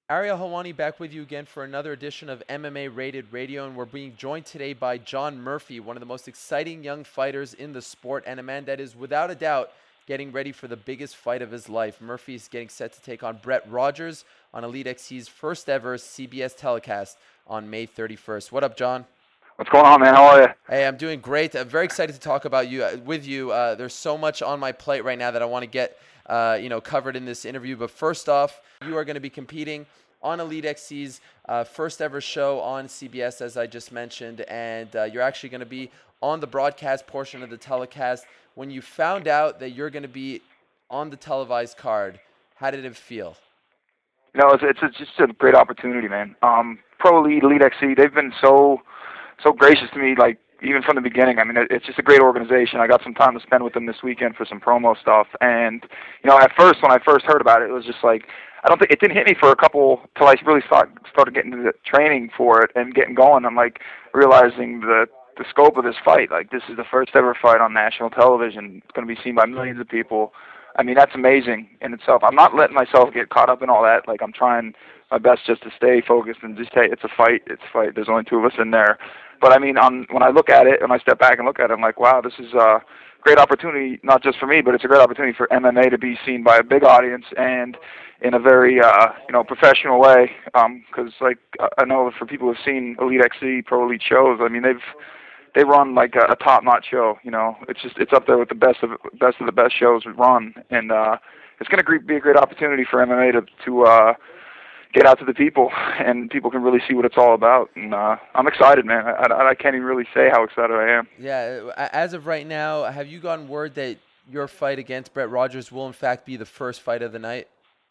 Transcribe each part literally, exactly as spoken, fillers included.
Ariel Helwani back with you again for another edition of M M A Rated Radio, and we're being joined today by John Murphy, one of the most exciting young fighters in the sport, and a man that is without a doubt getting ready for the biggest fight of his life. Murphy is getting set to take on Brett Rogers on Elite X C's first ever C B S telecast on May thirty-first. What up, John? What's going on, man? How are you? Hey, I'm doing great. I'm very excited to talk about you uh, with you. Uh, there's so much on my plate right now that I want to get uh, you know covered in this interview. But first off, you are going to be competing on Elite X C's uh, first ever show on C B S, as I just mentioned, and uh, you're actually going to be on the broadcast portion of the telecast. When you found out that you're going to be on the televised card, how did it feel? You know, it's, it's, it's just a great opportunity, man. Um, Pro Elite, Elite X C, they've been so so gracious to me, like, even from the beginning. I mean, it, it's just a great organization. I got some time to spend with them this weekend for some promo stuff. And, you know, at first, when I first heard about it, it was just like, I don't think, it didn't hit me for a couple, till I really start, started getting into the training for it and getting going. I'm, like, realizing the, the scope of this fight. Like, this is the first ever fight on national television. It's going to be seen by millions of people. I mean, that's amazing in itself. I'm not letting myself get caught up in all that. Like, I'm trying my best just to stay focused and just say, it's a fight, it's a fight. There's only two of us in there. But, I mean, on, when I look at it, when I step back and look at it, I'm like, wow, this is a great opportunity, not just for me, but it's a great opportunity for M M A to be seen by a big audience and in a very, uh, you know, professional way. Because, um, like, I know for people who've seen Elite X C, Pro Elite shows, I mean, they've they run like a, a top-notch show. You know, it's just it's up there with the best of best of the best shows run, and uh, it's going to be a great opportunity for M M A to to uh, get out to the people, and people can really see what it's all about. And uh, I'm excited, man. I, I, I can't even really say how excited I am. Yeah, as of right now, have you gotten word that your fight against Brett Rogers will in fact be the first fight of the night?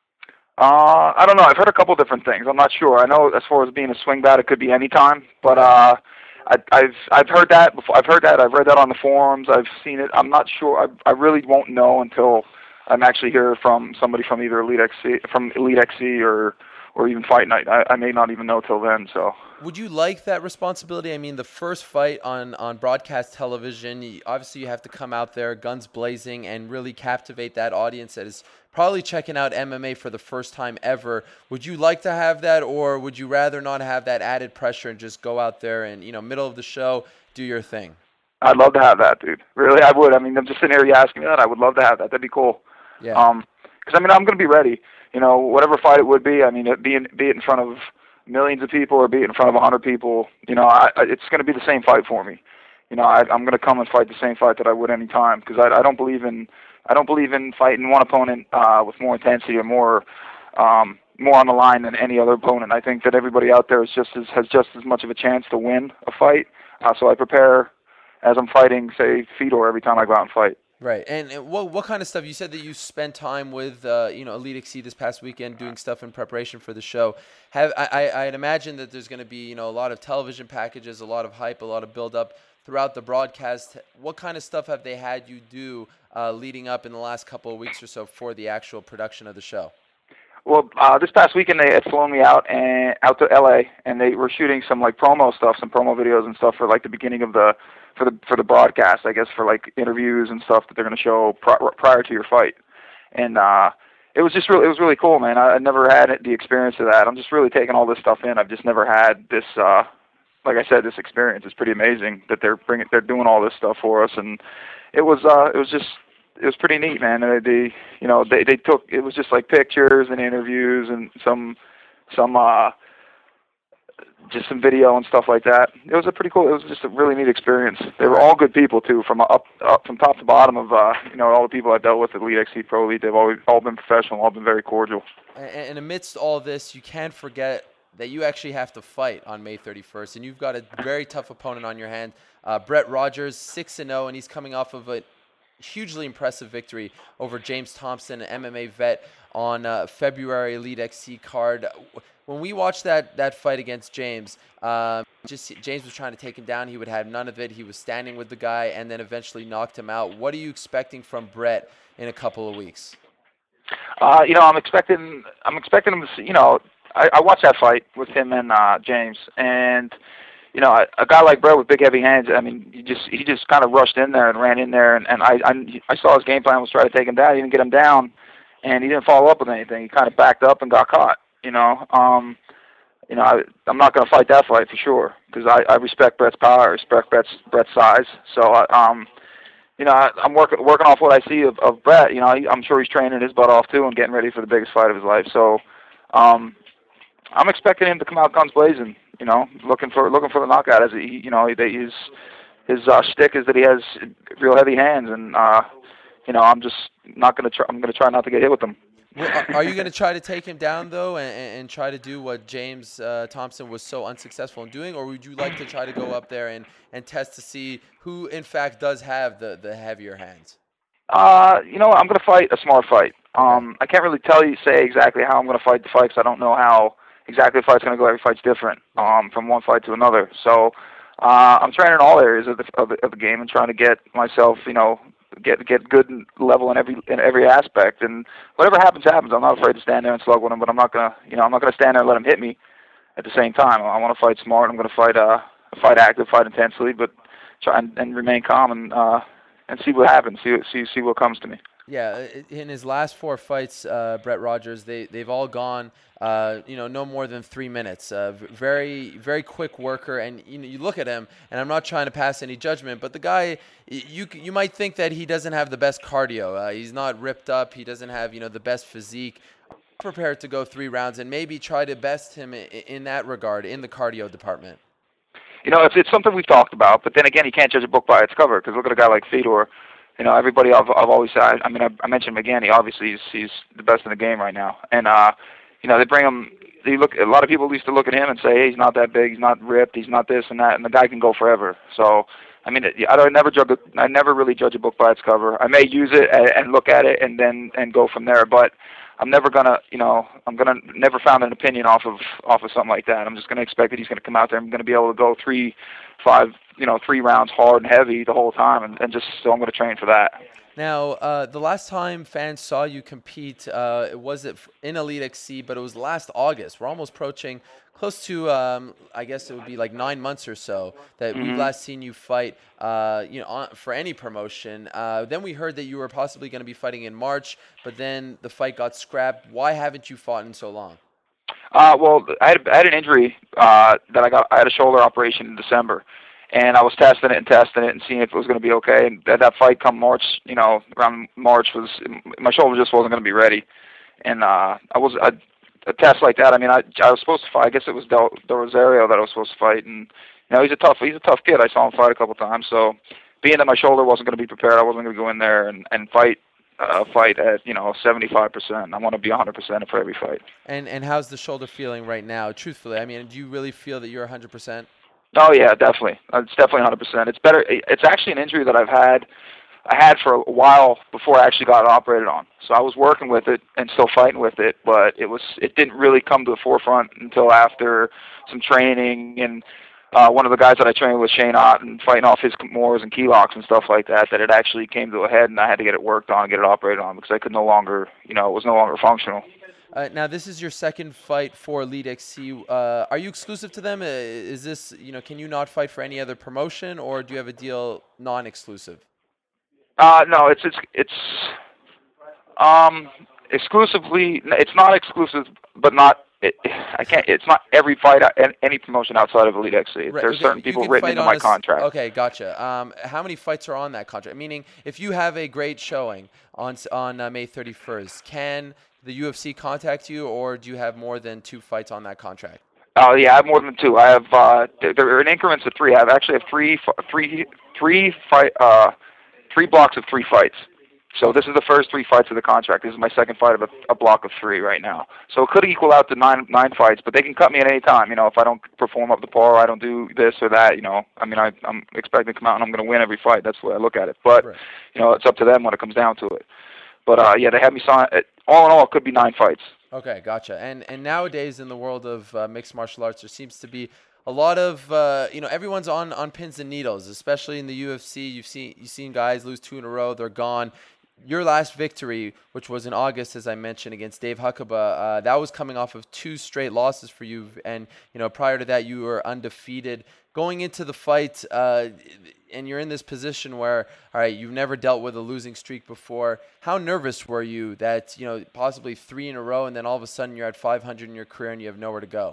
Uh, I don't know. I've heard a couple different things. I'm not sure. I know as far as being a swing bat, it could be any time, but. Uh, I, I've I've heard that before. I've heard that. I've read that on the forums. I've seen it. I'm not sure. I I really won't know until I'm actually hear from somebody from either Elite X C, from Elite X C, or or even Fight Night. I, I may not even know till then. So. Would you like that responsibility? I mean, the first fight on, on broadcast television, you, obviously you have to come out there guns blazing and really captivate that audience that is probably checking out M M A for the first time ever. Would you like to have that, or would you rather not have that added pressure and just go out there and, you know, middle of the show, do your thing? I'd love to have that, dude. Really, I would. I mean, I'm just sitting here, you asking me that. I would love to have that. That'd be cool. Yeah. Um, because I mean, I'm going to be ready. You know, whatever fight it would be. I mean, it, be, in, be it in front of millions of people or be it in front of a hundred people, you know, I, I, it's going to be the same fight for me. You know, I, I'm going to come and fight the same fight that I would any time, because I, I don't believe in, I don't believe in fighting one opponent uh, with more intensity or more, um, more on the line than any other opponent. I think that everybody out there is just as, has just as much of a chance to win a fight. Uh, so I prepare as I'm fighting, say, Fedor every time I go out and fight. Right, and, and what what kind of stuff? You said that you spent time with uh, you know Elite X C this past weekend doing stuff in preparation for the show. Have I, I I'd imagine that there's going to be you know a lot of television packages, a lot of hype, a lot of build up throughout the broadcast. What kind of stuff have they had you do uh, leading up in the last couple of weeks or so for the actual production of the show? Well, uh, this past weekend they had flown me out and out to L A, and they were shooting some like promo stuff, some promo videos and stuff for like the beginning of the for the for the broadcast, I guess, for like interviews and stuff that they're going to show pri- prior to your fight. And uh, it was just really it was really cool, man. I, I never had the experience of that. I'm just really taking all this stuff in. I've just never had this. Uh, like I said, this experience is pretty amazing that they're bringing they're doing all this stuff for us, and it was uh, it was just. It was pretty neat, man. And they, you know, they they took it was just like pictures and interviews and some some uh just some video and stuff like that. It was a pretty cool. It was just a really neat experience. They were all good people too, from up up from top to bottom of uh you know all the people I dealt with at Elite X C, Pro Elite. They've always all been professional, all been very cordial. And, and amidst all this, you can't forget that you actually have to fight on May thirty-first, and you've got a very tough opponent on your hand. Uh, Brett Rogers, six and zero, and he's coming off of a hugely impressive victory over James Thompson, an M M A vet, on uh, February Elite X C card. When we watched that that fight against James, um, just James was trying to take him down. He would have none of it. He was standing with the guy and then eventually knocked him out. What are you expecting from Brett in a couple of weeks? Uh, you know, I'm expecting I'm expecting him to see, you know, I, I watched that fight with him and uh, James, and you know, a, a guy like Brett with big, heavy hands, I mean, he just he just kind of rushed in there and ran in there, and, and I, I I saw his game plan was try to take him down. He didn't get him down, and he didn't follow up with anything. He kind of backed up and got caught. You know, um, you know, I, I'm not going to fight that fight for sure because I, I respect Brett's power, I respect Brett's Brett's size. So, I, um, you know, I, I'm working working off what I see of, of Brett. You know, he, I'm sure he's training his butt off too and getting ready for the biggest fight of his life. So, um, I'm expecting him to come out guns blazing. You know, looking for looking for the knockout. As he, you know, he, his his uh, shtick is that he has real heavy hands, and uh, you know, I'm just not going to try. I'm going to try not to get hit with them. Well, are- are you going to try to take him down though, and, and and try to do what James uh, Thompson was so unsuccessful in doing, or would you like to try to go up there and, and test to see who in fact does have the, the heavier hands? Uh, you know, I'm going to fight a smart fight. Okay. Um, I can't really tell you, say exactly how I'm going to fight the fight because I don't know how exactly the fight's going to go. Every fight's different um, from one fight to another. So uh, I'm trying in all areas of the, of the of the game and trying to get myself, you know, get get good level in every in every aspect. And whatever happens, happens. I'm not afraid to stand there and slug with him, but I'm not gonna, you know, I'm not gonna stand there and let him hit me. At the same time, I want to fight smart. I'm going to fight uh, fight active, fight intensely, but try and, and remain calm and uh, and see what happens. See see see what comes to me. Yeah, i- in his last four fights, uh, Brett Rogers, they they've all gone, uh, you know, no more than three minutes. Uh, v- very very quick worker, and you know, you look at him, and I'm not trying to pass any judgment, but the guy, y- you c- you might think that he doesn't have the best cardio. Uh, he's not ripped up. He doesn't have you know the best physique. Prepared to go three rounds and maybe try to best him in, in that regard in the cardio department. You know, it's it's something we've talked about, but then again, you can't judge a book by its cover. Because look at a guy like Fedor. You know, everybody I've I've always said. I mean, I, I mentioned him again. He obviously he's he's the best in the game right now, and uh, you know, they bring him. They look. A lot of people used to look at him and say, "Hey, he's not that big. He's not ripped. He's not this and that." And the guy can go forever. So, I mean, I don't never judge. A, I never really judge a book by its cover. I may use it and, and look at it and then and go from there, but I'm never gonna, you know, I'm gonna never found an opinion off of off of something like that. I'm just gonna expect that he's gonna come out there. I'm gonna be able to go three, five, you know, three rounds hard and heavy the whole time, and, and just so I'm gonna train for that. Now, uh, the last time fans saw you compete, uh, it was it in Elite X C, but it was last August. We're almost approaching close to, um, I guess it would be like nine months or so that we've Mm-hmm. last seen you fight, uh, you know, on, for any promotion. Uh, then we heard that you were possibly going to be fighting in March, but then the fight got scrapped. Why haven't you fought in so long? Uh, well, I had, I had an injury uh, that I got. I had a shoulder operation in December, and I was testing it and testing it and seeing if it was going to be okay. And that, that fight come March, you know, around March was my shoulder just wasn't going to be ready, and uh, I was I, a test like that. I mean, I I was supposed to fight. I guess it was Del, Del Rosario that I was supposed to fight, and you know, he's a tough he's a tough kid. I saw him fight a couple times, so being that my shoulder wasn't going to be prepared, I wasn't going to go in there and and fight. Uh, fight at you know seventy-five percent. I want to be one hundred percent for every fight. And and how's the shoulder feeling right now? Truthfully, I mean, do you really feel that you're one hundred percent? Oh yeah, definitely. Uh, It's definitely one hundred percent. It's better. It's actually an injury that I've had. I had for a while before I actually got operated on. So I was working with it and still fighting with it, but it was it didn't really come to the forefront until after some training and uh, one of the guys that I trained with, Shane Ott, and fighting off his Moors and key locks and stuff like that. That it actually came to a head, and I had to get it worked on, and get it operated on because I could no longer, you know, it was no longer functional. Uh, now, this is your second fight for Elite X C. Uh, are you exclusive to them? Uh, is this, you know, can you not fight for any other promotion, or do you have a deal non-exclusive? Uh, no, it's it's it's um exclusively. It's not exclusive, but not. It, I can't. It's not every fight, uh, any promotion outside of Elite X C. Right, There's okay, certain you people can written fight into on my a s- contract. Okay, gotcha. Um, how many fights are on that contract? Meaning, if you have a great showing on s- on uh, May thirty-first, can the U F C contact you, or do you have more than two fights on that contract? Oh yeah, I have more than two. I have uh, they're they're in increments of three. I have actually have three, fi- three, three fight, uh, three blocks of three fights. So this is the first three fights of the contract. This is my second fight of a, a block of three right now. So it could equal out to nine nine fights, but they can cut me at any time. You know, if I don't perform up to par, or I don't do this or that. You know, I mean, I, I'm expecting to come out and I'm going to win every fight. That's the way I look at it. But Right. you know, it's up to them when it comes down to it. But uh, yeah, they have me sign. All in all, it could be nine fights. Okay, gotcha. And and nowadays in the world of uh, mixed martial arts, there seems to be a lot of uh, you know everyone's on, on pins and needles, especially in the U F C. You've seen you've seen guys lose two in a row, they're gone. your last victory, which was in August, as I mentioned, against Dave Huckabee, uh, that was coming off of two straight losses for you. And, you know, prior to that, you were undefeated. Going into the fight, uh, and you're in this position where, all right, you've never dealt with a losing streak before. How nervous were you that, you know, possibly three in a row, and then all of a sudden you're at five hundred in your career and you have nowhere to go?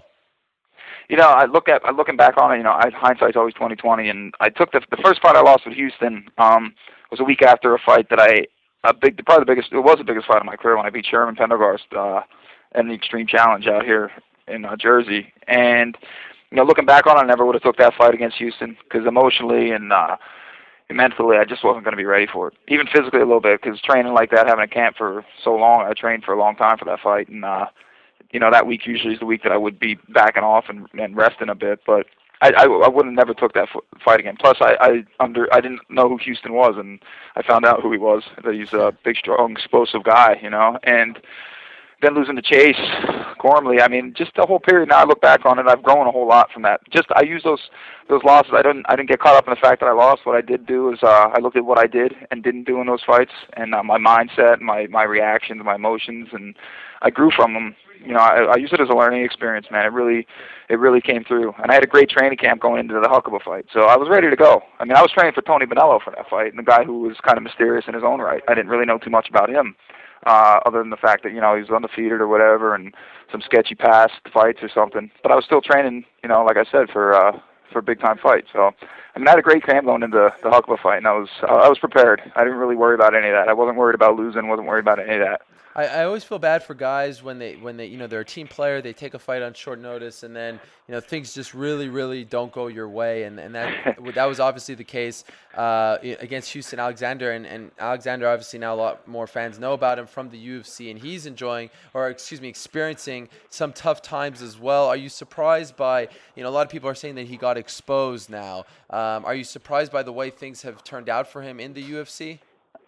You know, I look at I looking back on it. You know, I, hindsight's always twenty twenty, and I took the the first fight I lost with Houston um, was a week after a fight that I a big probably the biggest it was the biggest fight of my career when I beat Sherman Pendergast uh, in the Extreme Challenge out here in uh, Jersey. And you know, looking back on it, I never would have took that fight against Houston because emotionally and uh, mentally, I just wasn't going to be ready for it. Even physically a little bit, because training like that, having a camp for so long, I trained for a long time for that fight, and uh, you know, that week usually is the week that I would be backing off and, and resting a bit. But I, I, I would have never took that f- fight again. Plus, I, I under I didn't know who Houston was, and I found out who he was. That he's a big, strong, explosive guy, you know. And then losing to Chase, Gormley. I mean, just the whole period. Now I look back on it, I've grown a whole lot from that. Just I use those those losses. I didn't I didn't get caught up in the fact that I lost. What I did do is uh, I looked at what I did and didn't do in those fights, and uh, my mindset, my my reactions, my emotions, and I grew from them. You know, I, I use it as a learning experience, man. It really, it really came through. And I had a great training camp going into the Huckabee fight, so I was ready to go. I mean, I was training for Tony Bonello for that fight, and the guy who was kind of mysterious in his own right. I didn't really know too much about him, uh, other than the fact that, you know, he was undefeated or whatever, and some sketchy past fights or something. But I was still training, you know, like I said, for uh, for a big time fight. So, I mean, I had a great camp going into the Huckabee fight, and I was I was prepared. I didn't really worry about any of that. I wasn't worried about losing. wasn't worried about any of that. I, I always feel bad for guys when they when they you know they're a team player, they take a fight on short notice, and then you know things just really really don't go your way, and and that that was obviously the case uh, against Houston Alexander, and, and Alexander obviously now a lot more fans know about him from the U F C, and he's enjoying or excuse me experiencing some tough times as well. Are you surprised by you know a lot of people are saying that he got exposed now? Um, are you surprised by the way things have turned out for him in the U F C?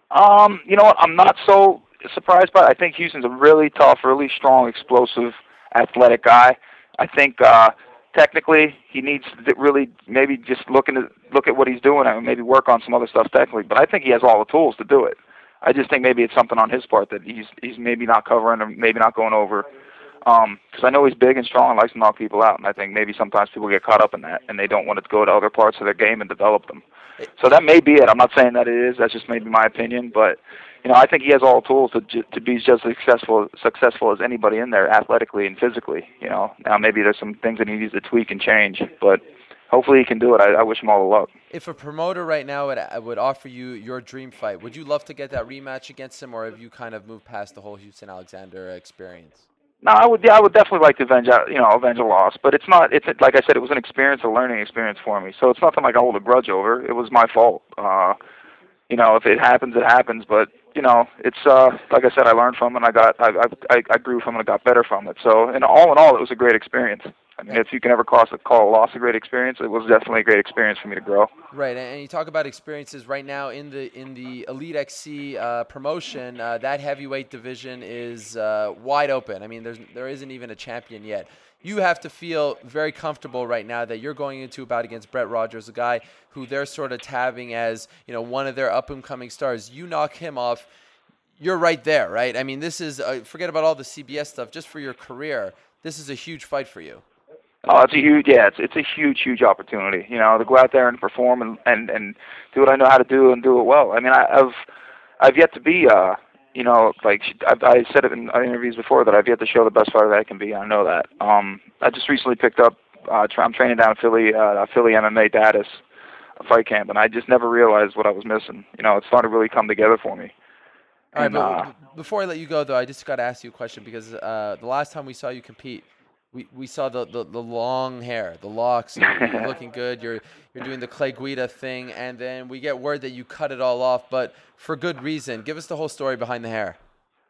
Um, you know what? I'm not so surprised by it. I think Houston's a really tough, really strong, explosive, athletic guy. I think uh, technically he needs to really maybe just look into look at what he's doing and maybe work on some other stuff technically. But I think he has all the tools to do it. I just think maybe it's something on his part that he's he's maybe not covering or maybe not going over. Um, because I know he's big and strong and likes to knock people out, and I think maybe sometimes people get caught up in that and they don't want to go to other parts of their game and develop them. So that may be it. I'm not saying that it is. That's just maybe my opinion. But, you know, I think he has all the tools to to be just as successful successful as anybody in there, athletically and physically. You know, now maybe there's some things that he needs to tweak and change, but hopefully he can do it. I, I wish him all the luck. If a promoter right now would, would offer you your dream fight, would you love to get that rematch against him, or have you kind of moved past the whole Houston Alexander experience? No, I would. Yeah, I would definitely like to avenge, you know, avenge a loss. But it's not. It's like I said, it was an experience, a learning experience for me. So it's nothing like I hold a grudge over. It was my fault. Uh, you know, if it happens, it happens. But you know, it's uh, like I said, I learned from it. And I got, I, I, I grew from it. I got better from it. So, and all in all, it was a great experience. I mean, if you can ever call a, call a loss a great experience, it was definitely a great experience for me to grow. Right, and you talk about experiences right now in the in the Elite X C uh, promotion. Uh, that heavyweight division is uh, wide open. I mean, there's there isn't even a champion yet. You have to feel very comfortable right now that you're going into a bout against Brett Rogers, a guy who they're sort of tabbing as you know one of their up and coming stars. You knock him off, you're right there, right? I mean, this is uh, forget about all the C B S stuff. Just for your career, this is a huge fight for you. Oh, it's a huge, yeah, it's it's a huge, huge opportunity. You know, to go out there and perform and, and, and do what I know how to do and do it well. I mean, I, I've I've yet to be, uh, you know, like I've, I said it in interviews before that I've yet to show the best fighter that I can be. I know that. Um, I just recently picked up. Uh, tra- I'm training down at Philly, uh, Philly M M A Datus fight camp, and I just never realized what I was missing. You know, it's starting to really come together for me. All and, right, but uh, before I let you go, though, I just got to ask you a question because uh, the last time we saw you compete, we, we saw the, the, the long hair, the locks. You're, you're looking good. You're you're doing the Clay Guida thing, and then we get word that you cut it all off, but for good reason. Give us the whole story behind the hair.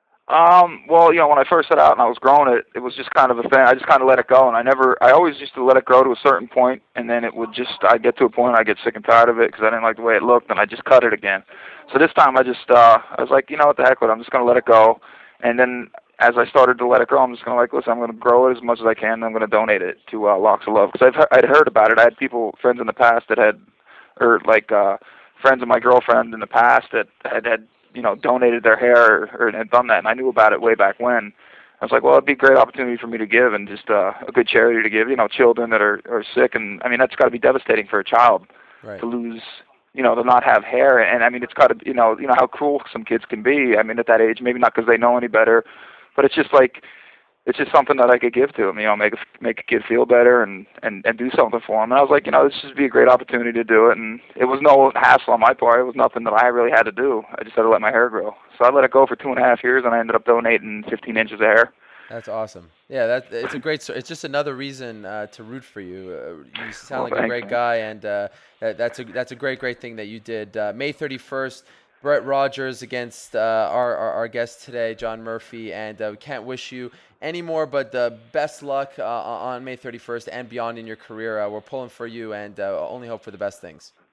Um, well, you know, when I first set out and I was growing it, it was just kind of a thing. I just kind of let it go, and I never, I always used to let it grow to a certain point, and then it would just, I'd get to a point, I'd get sick and tired of it because I didn't like the way it looked, and I just cut it again. So this time I just, uh, I was like, you know what the heck with it, I'm just going to let it go. And then as I started to let it go, I'm just going to like, listen, I'm going to grow it as much as I can, and I'm going to donate it to uh, Locks of Love. Because I've I'd heard about it. I had people, friends in the past that had, or like uh, friends of my girlfriend in the past that had, had you know, donated their hair or, or had done that, and I knew about it way back when. I was like, well, it'd be a great opportunity for me to give and just uh, a good charity to give, you know, children that are, are sick. And, I mean, that's got to be devastating for a child Right. to lose, you know, to not have hair. And, I mean, it's got to, you know, you know how cruel some kids can be. I mean, at that age, maybe not because they know any better, but it's just like, it's just something that I could give to him, you know, make a, make a kid feel better and, and, and do something for him. And I was like, you know, this would be a great opportunity to do it. And it was no hassle on my part. It was nothing that I really had to do. I just had to let my hair grow. So I let it go for two and a half years, and I ended up donating fifteen inches of hair. That's awesome. Yeah, that it's a great. It's just another reason uh, to root for you. Uh, you sound Well, like a thanks, great man. guy, and uh, that, that's a that's a great great thing that you did. Uh, May thirty-first, Brett Rogers against uh, our, our our guest today, John Murphy, and uh, we can't wish you any more but the best luck uh, on May thirty-first and beyond in your career. Uh, we're pulling for you, and uh, only hope for the best things.